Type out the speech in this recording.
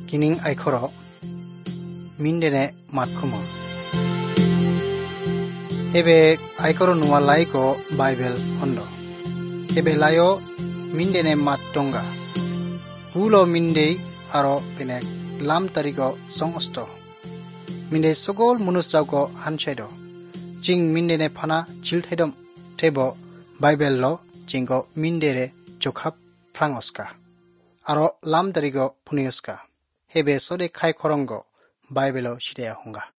kining aikoro mindene matkumo. Ebe aikoro nuwa laiko Bible hondo. Ebe layo mindene matonga. Pulo minde aro pene lam tariko songosto. Minde sogol munusrauko hanshaido. Jing mindene pana chilthaidom tebo Bible lo jingo mindere jokhap prangoska. Aro lam tariko puniuska. Hebe sode kai korongo Bible lo shidea honga.